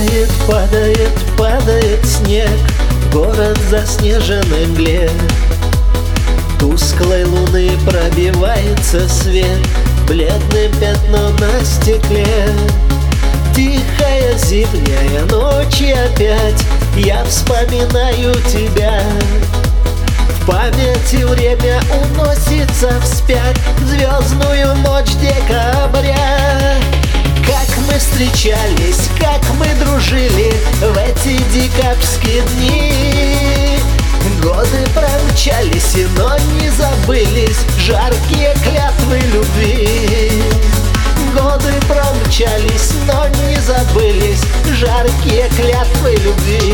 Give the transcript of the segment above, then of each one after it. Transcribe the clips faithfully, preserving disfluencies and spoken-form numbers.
Падает, падает, падает снег, город в заснеженной мгле. Тусклой луны пробивается свет, бледным пятном на стекле. Тихая зимняя ночь, и опять я вспоминаю тебя. В памяти время уносится вспять в звездную ночь декабря. Как мы встречались, как мы дружили в эти декабрьские дни. Годы промчались, но не забылись жаркие клятвы любви. Годы промчались, но не забылись жаркие клятвы любви.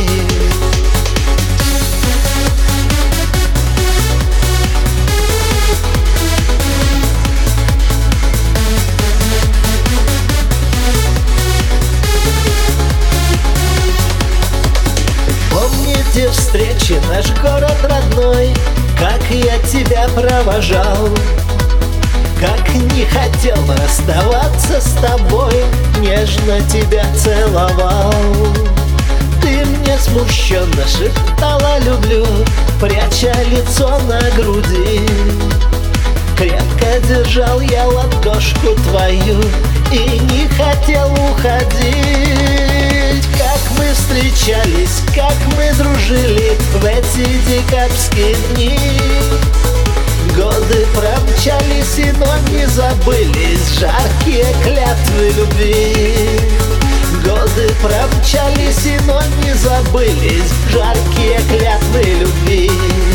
Помните встречи, наш город родной, как я тебя провожал, как не хотел расставаться с тобой, нежно тебя целовал. Ты мне смущенно шептала «люблю», пряча лицо на груди. Крепко держал я ладошку твою и не хотел уходить. Как мы встречались, как мы дружили в эти декабрьские дни. Годы промчались, но не забылись жаркие клятвы любви. Годы промчались, но не забылись жаркие клятвы любви.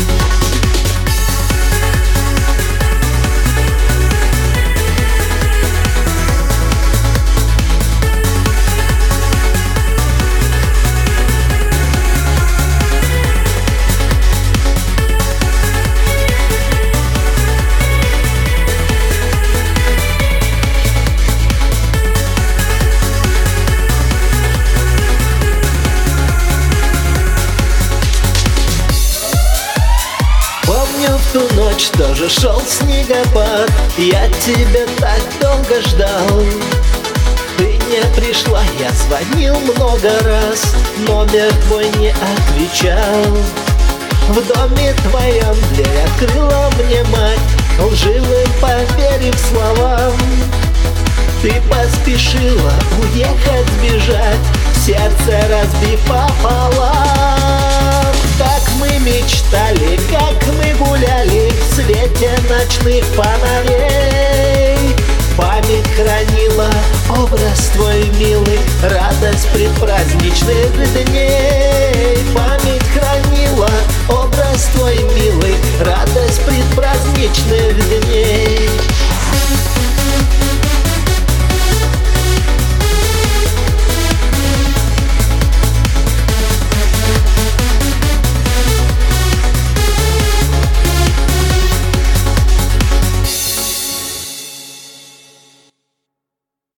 В ту ночь тоже шел снегопад, я тебя так долго ждал. Ты не пришла, я звонил много раз, номер твой не отвечал. В доме твоем дверь открыла мне мать, лживым поверив словам. Ты поспешила уехать, сбежать, сердце разбив пополам. Как мы мечтали, как мы гуляли в свете ночных фонарей. Память хранила образ твой милый, радость предпраздничных дней. Память хранила образ твой милый, радость предпраздничных дней.